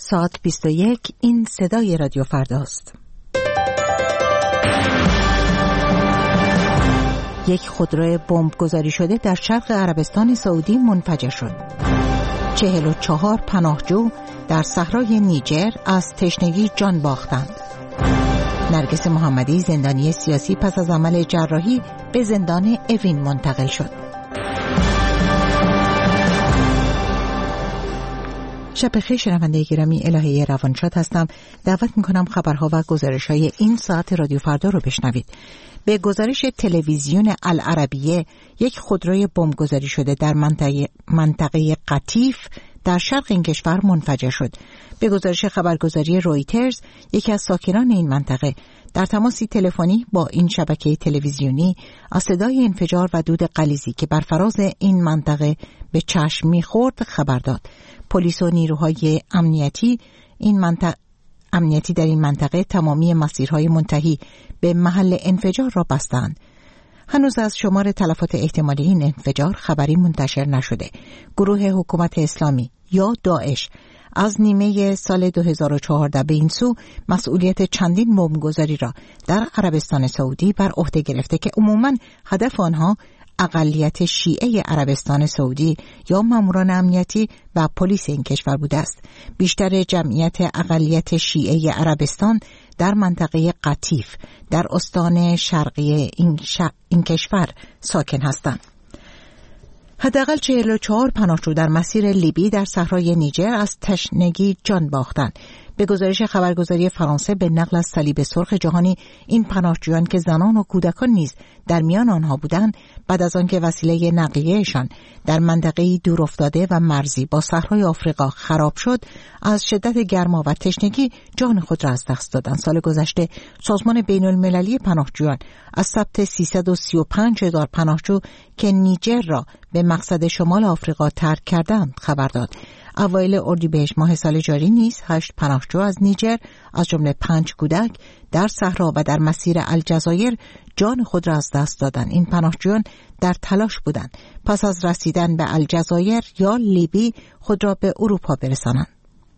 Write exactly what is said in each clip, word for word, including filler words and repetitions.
ساعت بیست و یک. این صدای رادیو فرداست. یک خودرو بمب گذاری شده در شرق عربستان سعودی منفجر شد. چهل و چهار پناهجو در صحرای نیجر از تشنگی جان باختند. نرگس محمدی زندانی سیاسی پس از عمل جراحی به زندان اوین منتقل شد. شب بخیر شنونده گرامی، الهه روانشاد هستم. دعوت میکنم خبرها و گزارش‌های این ساعت رادیو فردا رو بشنوید. به گزارش تلویزیون العربیه، یک خودروی بمبگذاری شده در منطقه منطقه قطیف در شرق این کشور منفجر شد. به گزارش خبرگزاری رویترز، یکی از ساکنان این منطقه در تماسی تلفنی با این شبکه تلویزیونی از صدای انفجار و دود غلیظی که بر فراز این منطقه به چشم می‌خورد خبر داد. پلیس و نیروهای امنیتی این منطقه امنیتی در این منطقه تمامی مسیرهای منتهی به محل انفجار را بستند. هنوز از شمار تلفات احتمالی این انفجار خبری منتشر نشده. گروه حکومت اسلامی یا داعش از نیمه سال دو هزار و چهارده به این سو مسئولیت چندین بمبگذاری را در عربستان سعودی بر عهده گرفته که عموماً هدف آنها اقلیت شیعه عربستان سعودی یا ماموران امنیتی و پلیس این کشور بوده است. بیشتر جمعیت اقلیت شیعه عربستان در منطقه قطیف در استان شرقی این, ش... این کشور ساکن هستند. حداقل چهل و چهار پناهجو در مسیر لیبی در صحرای نیجر از تشنگی جان باختند. به گزارش خبرگزاری فرانسه به نقل از صلیب سرخ جهانی، این پناهجویان که زنان و کودکان نیز در میان آنها بودند، بعد از آنکه وسیله نقلیه‌شان در منطقه‌ای دورافتاده و مرزی با صحرای آفریقا خراب شد، از شدت گرما و تشنگی جان خود را از دست دادند. سال گذشته سازمان بین‌المللی پناهجویان از ثبت سیصد و سی و پنج هزار پناهجو که نیجر را به مقصد شمال آفریقا ترک کردند خبر داد. اوایل اردیبهشت ماه سال جاری نیز هشت پناهجو از نیجر از جمله پنج کودک در صحرا و در مسیر الجزایر جان خود را از دست دادند. این پناهجویان در تلاش بودند پس از رسیدن به الجزایر یا لیبی خود را به اروپا برسانند.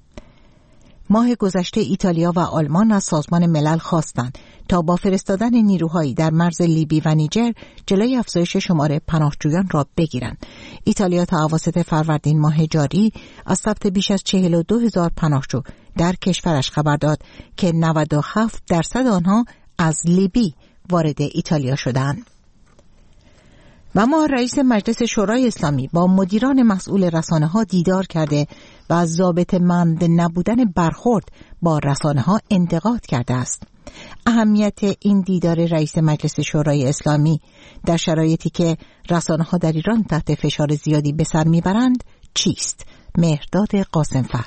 ماه گذشته ایتالیا و آلمان از سازمان ملل خواستند تا با فرستادن نیروهایی در مرز لیبی و نیجر جلوی افزایش شمار پناهجویان را بگیرند. ایتالیا تا اواسط فروردین ماه جاری از ثبت بیش از چهل و دو هزار پناهجو در کشورش خبر داد که نود و هفت درصد آنها از لیبی وارد ایتالیا شدند. و ما رئیس مجلس شورای اسلامی با مدیران مسئول رسانه‌ها دیدار کرده و از ضابطه‌مند نبودن برخورد با رسانه‌ها انتقاد کرده است. اهمیت این دیدار رئیس مجلس شورای اسلامی در شرایطی که رسانه‌ها در ایران تحت فشار زیادی به سر میبرند چیست؟ مهرداد قاسمفر.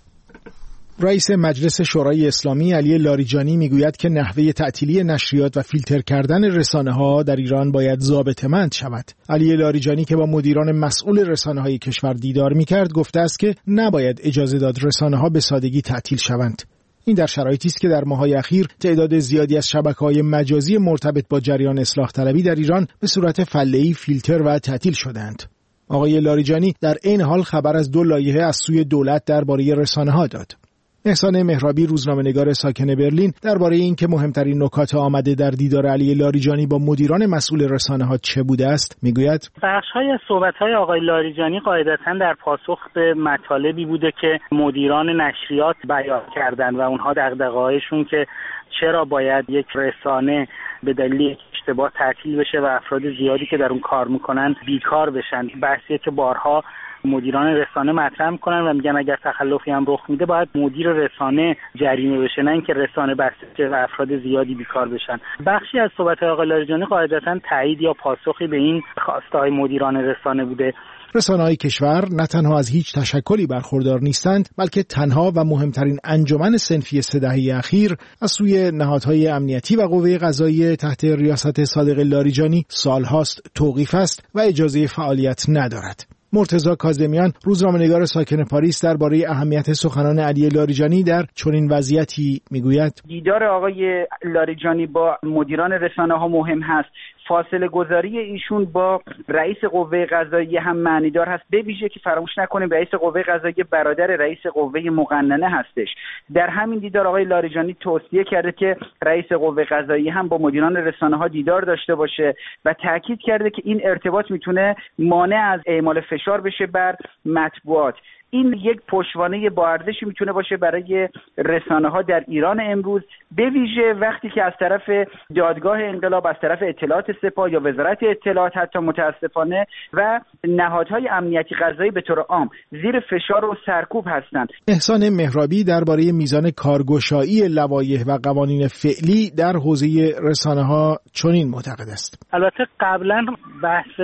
رئیس مجلس شورای اسلامی علی لاریجانی میگوید که نحوه تعطیلی نشریات و فیلتر کردن رسانه‌ها در ایران باید ضابطه‌مند شود. علی لاریجانی که با مدیران مسئول رسانه‌های کشور دیدار می‌کرد گفته است که نباید اجازه داد رسانه‌ها به سادگی تعطیل شوند. این در شرایطی است که در ماه‌های اخیر تعداد زیادی از شبکه‌های مجازی مرتبط با جریان اصلاح طلبی در ایران به صورت فله‌ای فیلتر و تعطیل شدند. آقای لاریجانی در این حال خبر از دو لایحه از سوی دولت درباره رسانه‌ها داد. احسان مهرابی روزنامه‌نگار ساکن برلین درباره اینکه مهمترین نکات آمده در دیدار علی لاریجانی با مدیران مسئول رسانه‌ها چه بوده است میگوید: بخش‌های از صحبت‌های آقای لاریجانی قاعدتاً در پاسخ به مطالبی بوده که مدیران نشریات بیان کردند و اونها دغدغه‌هاشون که چرا باید یک رسانه به دلیل اشتباه تعطیل بشه و افراد زیادی که در اون کار میکنن بیکار بشن. بحثیه که بارها مدیران رسانه مطرح میکنن و میگن اگر تخلفی هم رخ میده باید مدیر رسانه جریمه بشه، نه اینکه رسانه بسته و افراد زیادی بیکار بشن. بخشی از صحبت‌های آقای لاریجانی قاعدتاً تایید یا پاسخی به این خواست‌های مدیران رسانه بوده. رسانه‌های کشور نه تنها از هیچ تشکلی برخوردار نیستند، بلکه تنها و مهمترین انجمن صنفی سه دهه اخیر از سوی نهادهای امنیتی و قوه قضاییه تحت ریاست صادق لاریجانی سالهاست توقیف است و اجازه فعالیت ندارد. مرتضی کاظمیان روزنامه‌نگار ساکن پاریس درباره اهمیت سخنان علی لاریجانی در چنین وضعیتی میگوید: دیدار آقای لاریجانی با مدیران رسانه‌ها مهم هست. فاصله گذاری ایشون با رئیس قوه قضاییه هم معنیدار هست، به ویژه که فراموش نکنیم رئیس قوه قضاییه برادر رئیس قوه مقننه هستش. در همین دیدار آقای لاریجانی توصیه کرده که رئیس قوه قضاییه هم با مدیران رسانه‌ها دیدار داشته باشه و تاکید کرده که این ارتباط میتونه مانع از اعمال فشار بشه بر مطبوعات. این یک پشتوانه با ارزشی میتونه باشه برای رسانه‌ها در ایران امروز، به ویژه وقتی که از طرف دادگاه انقلاب، از طرف اطلاعات سپاه یا وزارت اطلاعات حتی متاسفانه و نهادهای امنیتی قضایی به طور عام زیر فشار و سرکوب هستند. احسان مهرابی درباره میزان کارگشایی لوایح و قوانین فعلی در حوزه رسانه‌ها چنین معتقد است. البته قبلا بحث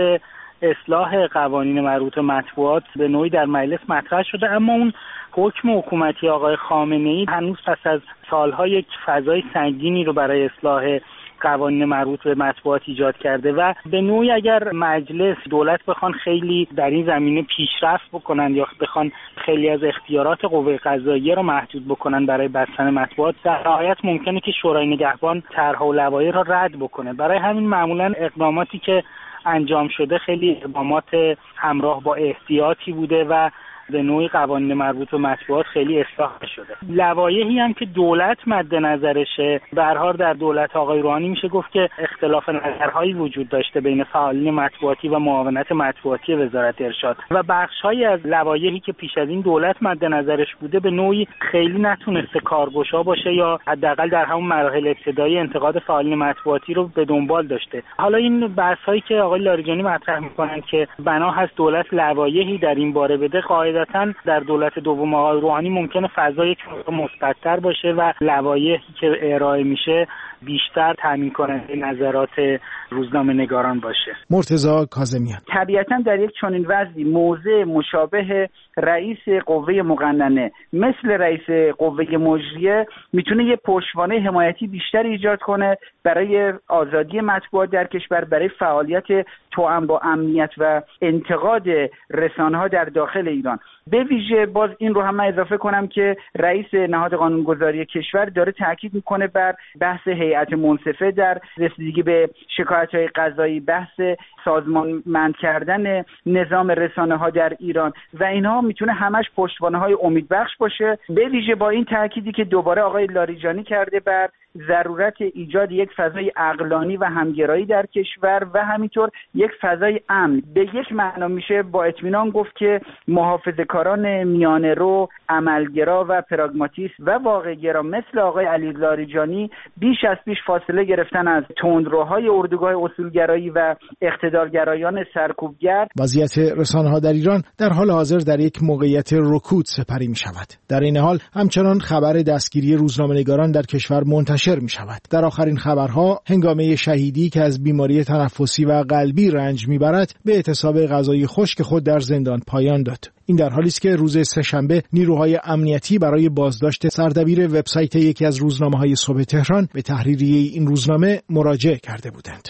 اصلاح قوانین مربوط به مطبوعات به نوعی در مجلس مطرح شده، اما اون حکم حکومتی آقای خامنه‌ای هنوز پس از سالها یک فضای سنگینی رو برای اصلاح قوانین مربوط به مطبوعات ایجاد کرده و به نوعی اگر مجلس دولت بخوان خیلی در این زمینه پیشرفت بکنن یا بخوان خیلی از اختیارات قوه قضاییه رو محدود بکنن برای بستن مطبوعات، در نهایت ممکنه که شورای نگهبان طرح و لوایح را رد بکنه. برای همین معمولا اقداماتی که انجام شده خیلی اقدامات همراه با احتیاطی بوده و به نوعی قوانین مربوط به مطبوعات خیلی اصلاح شده. لوایحی هم که دولت مد نظرشه، به هر حال در دولت آقای روحانی میشه گفت که اختلاف نظرهایی وجود داشته بین فعالین مطبوعاتی و معاونت مطبوعاتی وزارت ارشاد و بخش‌هایی از لوایحی که پیش از این دولت مد نظرش بوده به نوعی خیلی نتونسته کارگشا باشه یا حداقل در همون مراحل ابتدایی انتقاد فعالین مطبوعاتی رو به دنبال داشته. حالا این بحث‌هایی که آقای لاریجانی مطرح می‌کنن که بنا هست دولت لوایحی در این باره بده، قاعدتاً در دولت دوم آقای روحانی ممکنه فضا یک مثبت‌تر باشه و لوایحی که ارائه میشه بیشتر تامین کننده نظرات روزنامه‌نگاران باشه. مرتضی کاظمیان: طبیعتاً در یک چنین وضعی موضع مشابه رئیس قوه مقننه مثل رئیس قوه مجریه میتونه یه پشتوانه حمایتی بیشتر ایجاد کنه برای آزادی مطبوعات در کشور، برای فعالیت توأم با امنیت و انتقاد رسانه‌ها در داخل ایران. به ویژه باز این رو هم من اضافه کنم که رئیس نهاد قانونگذاری کشور داره تاکید میکنه بر بحث هیئت منصفه در رسیدگی به شکایت‌های قضایی، بحث سازمانمند کردن نظام رسانه‌ها در ایران و اینها میتونه همش پشتوانه‌های امیدبخش باشه، به ویژه با این تاکیدی که دوباره آقای لاریجانی کرده بر ضرورت ایجاد یک فضای عقلانی و همگرایی در کشور و همینطور یک فضای امن. به یک معنا میشه با اطمینان گفت که محافظه‌کاران میانه رو، عملگرا و پراگماتیست و واقع‌گرا مثل آقای علی لاریجانی بیش از پیش فاصله گرفتن از تندروهای اردوگاه اصولگرایی و اقتدارگرایان سرکوبگر. وضعیت رسانه‌ها در ایران در حال حاضر در یک موقعیت رکود سپری می‌شود. در این حال همچنان خبر دستگیری روزنامه‌نگاران در کشور منتشر می شود. در آخرین خبرها هنگامه شهیدی که از بیماری تنفسی و قلبی رنج می برد به اعتصاب غذایی خشک خود در زندان پایان داد. این در حالی است که روز سه‌شنبه نیروهای امنیتی برای بازداشت سردبیر وبسایت یکی از روزنامه‌های صبح تهران به تحریریه این روزنامه مراجعه کرده بودند.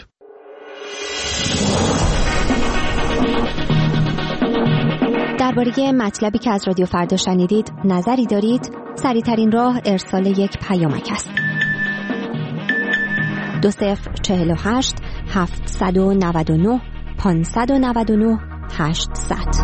درباره مطلبی که از رادیو فردا شنیدید نظری دارید؟ سریع‌ترین راه ارسال یک پیامک است. دو صفر چهل و هشت هفتصد و نود و نه پانصد و نود و نه هشتصد.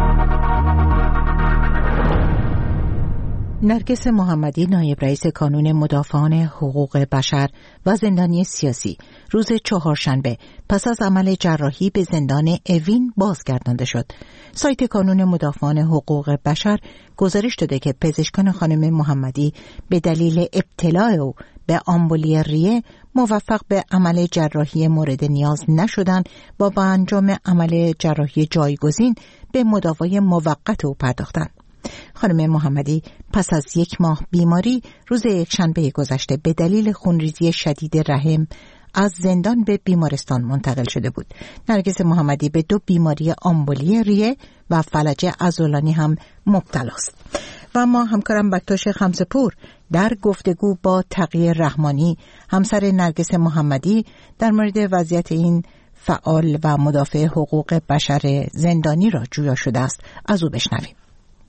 نرگس محمدی، نایب رئیس کانون مدافعان حقوق بشر و زندانی سیاسی، روز چهارشنبه پس از عمل جراحی به زندان اوین بازگردانده شد. سایت کانون مدافعان حقوق بشر گزارش داده که پزشکان خانم محمدی به دلیل ابتلا او به آمبولی ریه موفق به عمل جراحی مورد نیاز نشدند و با انجام عمل جراحی جایگزین به مداوای موقت او پرداختند. خانم محمدی پس از یک ماه بیماری روز یکشنبه گذشته به دلیل خونریزی شدید رحم از زندان به بیمارستان منتقل شده بود. نرگس محمدی به دو بیماری آمبولی ریه و فلج عضلانی هم مبتلا است. و ما همکارم بکتاش خمسه‌پور در گفتگو با تقی رحمانی، همسر نرگس محمدی، در مورد وضعیت این فعال و مدافع حقوق بشر زندانی را جویا شده است. از او بشنویم.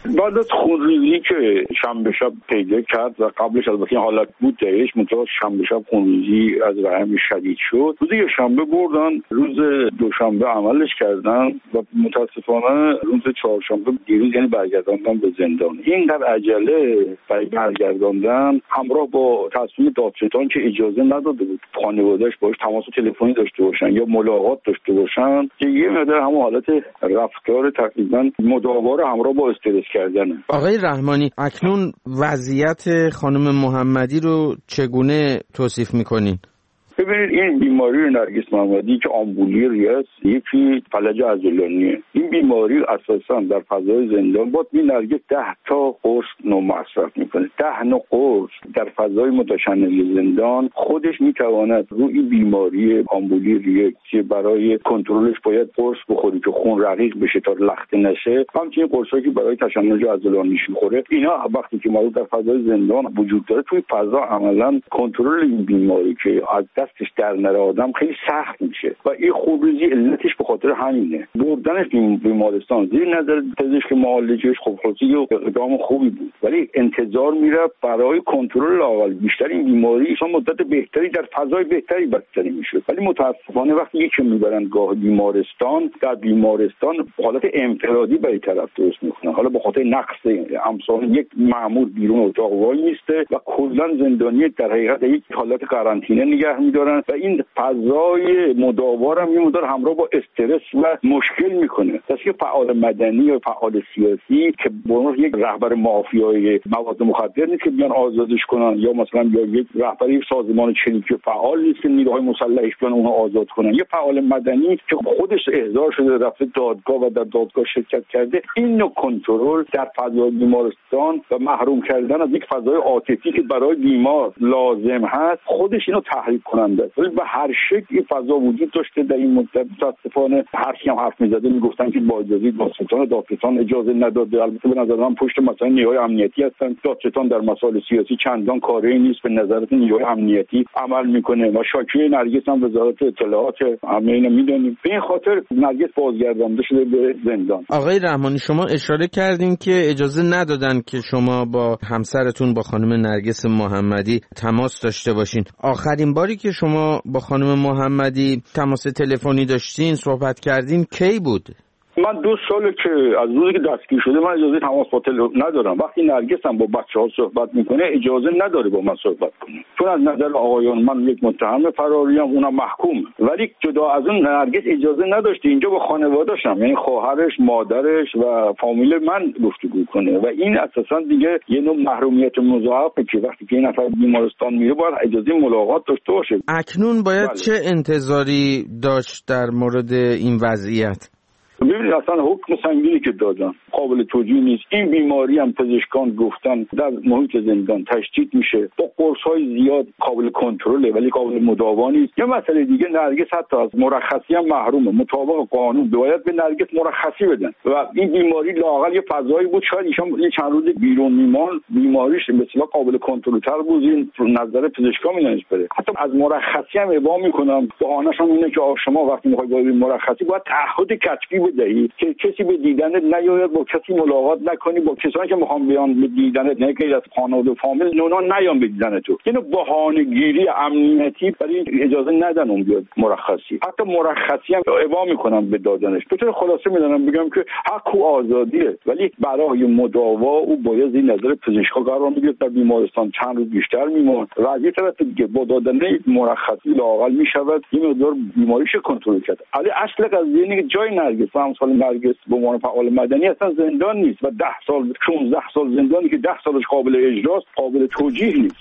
بعد از خونریزی که شنبه شب پیدا کرد و قبلش البته این حالت بود درش منتها شنبه شب خونریزی از رحم شدید شد، روز یک شنبه بردن، روز دوشنبه عملش کردن و متاسفانه روز چهارشنبه دیروز یعنی برگرداندن به زندان. اینقدر عجله برای برگرداندن همراه با تصمیم دادستان که اجازه نداده بود خانواده‌اش باهاش تماس تلفنی داشته باشن یا ملاقات داشته باشن که یه مقدار همون حالت رفتار تقریبا مداوا رو همراه با استرس کردنه. آقای رحمانی، اکنون وضعیت خانم محمدی رو چگونه توصیف می‌کنین؟ ببینید این بیماری نرگس محمدی که آمبولی ریاست، یکی فلج عضلانیه. این بیماری اساسا در فضای زندان با این نرگس ده تا قرص نو مصرف میکنه. ده نوع قرص در فضای متشنج زندان خودش میتواند روی این بیماری آمبولی ریاست که برای کنترلش باید قرص بخوری که خون رقیق بشه تا لخته نشه، همچنین قرصایی که برای تشنج عضلانیش میخوره، اینا وقتی که ما در فضای زندان وجود داره توی فضا عملا کنترل این بیماری که از دستش در نره آدم خیلی سخت میشه و این خونریزی علتش به خاطر همینه. بردنش بیمارستان زیر نظر پزشک معالجش خب خاصی و اقدام خوبی بود، ولی انتظار میرفت برای کنترل لااقل بیشتر این بیماری ایشان مدت بهتری در فضای بهتری بستری میشد، ولی متاسفانه وقتی یکی میبرن گاه بیمارستان، در بیمارستان حالت انفرادی برای طرف درست میکنن. حالا به خاطر نقص امثال یک مأمور بیرون اتاق وای میسته و کلا زندانی در حقیقت یک حالت قرنطینه نگه میدارن و این فضای مداوا هم یه مقدار همراه با استرس و مشکل میکنه. که فعال مدنی یا فعال سیاسی که به عنوان یک رهبر مافیای مواد مخدر نیست که بیان آزادش کنن، یا مثلا یا یک رهبر یک سازمان چریکی فعال نیست که نیروهای مسلحش بیان اونها آزاد کنن. یه فعال مدنی که خودش احضار شده رفته دادگاه و در دادگاه شرکت کرده، این نوع کنترل در فضای بیمارستان و محروم کردن از یک فضای عاطفی که برای بیمار لازم هست خودش اینو تحریک کننده است. ولی به هر شکل این فضا وجود داشته در این مدت. متاسفانه هر کی هم حرف می‌زده میگفتن که با اجازه دادستان دادستان اجازه نداده. البته به نظر من پشت مثلا نیروهای امنیتی هستن. دادستان در مسائل سیاسی چندان کاری نیست، به نظرت نیروهای امنیتی عمل میکنه و شاکی نرگس هم وزارت اطلاعات همه اینا میدونیم. به این خاطر نرگس بازگردانده شده به زندان. آقای رحمانی، شما اشاره کردین که اجازه ندادن که شما با همسرتون با خانم نرگس محمدی تماس داشته باشین. آخرین باری که شما با خانم محمدی تماس تلفنی داشتین، صحبت کردین کی بود؟ من دو ساله که از روزی که دستگیر شده من اجازه تماس با تلفن ندارم. وقتی نرگس هم با بچه‌ها صحبت میکنه اجازه نداره با من صحبت کنه، چون از نظر آقایان من یک متهم فراریم، اونم محکوم. ولی جدا از اون نرگس اجازه نداشته اینجا با خانواده‌شم، یعنی خواهرش، مادرش و فامیل من گفتگو کنه و این اساسا دیگه یه نوع محرومیت مضاعفه که وقتی که این نفر بیمارستان میره باید اجازه ملاقات داشته باشه. اکنون باید بله. چه انتظاری داشت در مورد این وضعیت؟ ببینید اصلا حکم سنگینی که دادن قابل توجیه نیست. این بیماری هم پزشکان گفتن در محیط زندان تشدید میشه، با قرص‌های زیاد قابل کنترله ولی قابل مداوا نیست. یه مسئله دیگه، نرگس حتی از مرخصی هم محرومه. مطابق قانون باید به نرگس مرخصی بدن و این بیماری لااقل یه فضایی بود شاید ایشون یه چند روز بیرون میمان بیماریش به اصطلاح قابل کنترل‌تر بود. این نظر پزشکا میدونید بره. حتی از مرخصی هم ابا میکنم. بهانه‌شون اینه که شما وقتی میخواید با مرخصی باید تعهد کتبی بدهی که کسی به دیدنت نیاید، با کسی ملاقات نکنی، با کسانی که میخوان بیان به دیدنت نه که از خانواده و فامیل اونا نیان به دیدنت تو. اینو بهانه‌گیری امنیتی برای اجازه ندن اون بیاد مرخصی. حتی مرخصی هم ابا میکنن به دادنش. به طور خلاصه میدونم بگم که حق و آزادیه، ولی برای مداوا او باید این نظر پزشکا قرار میگیره. در بیمارستان چند روز بیشتر میمونه و از یه طرف دیگه با دادن مرخصی لااقل میشود یه مقدار بیماریش کنترل کرد. ولی اصل قضیه اینه که جای نرگس امثال نرگس به عنوان فعال مدنی اصلا زندان نیست و ده سال شانزده سال زندانی که ده سالش قابل اجراست قابل توجیه نیست.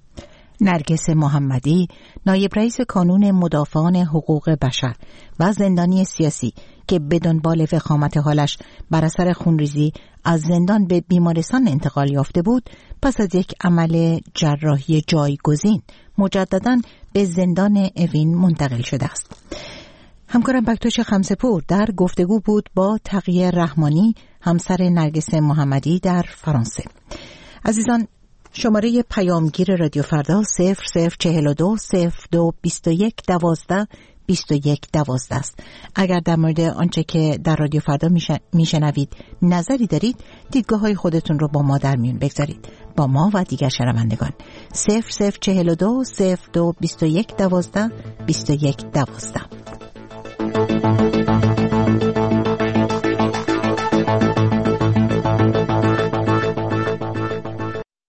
نرگس محمدی، نایب رئیس کانون مدافعان حقوق بشر و زندانی سیاسی که به دنبال وخامت حالش بر اثر خونریزی از زندان به بیمارستان انتقال یافته بود، پس از یک عمل جراحی جایگزین مجدداً به زندان اوین منتقل شده است. همکارم بکتوش خمسه‌پور در گفتگو بود با تقیه رحمانی، همسر نرگس محمدی در فرانسه. عزیزان، شماره پیامگیر رادیو فردا صفر صفر چهل و دو صفر دو بیست و یک دوازده بیست و یک دوازده است. اگر در مورد آنچه که در رادیو فردا میشنوید نظری دارید، دیدگاه های خودتون رو با ما در میون بگذارید. با ما و دیگر شنوندگان. صفر صفر چهل و دو صفر دو بیست و یک دوازده بیست و یک دوازده.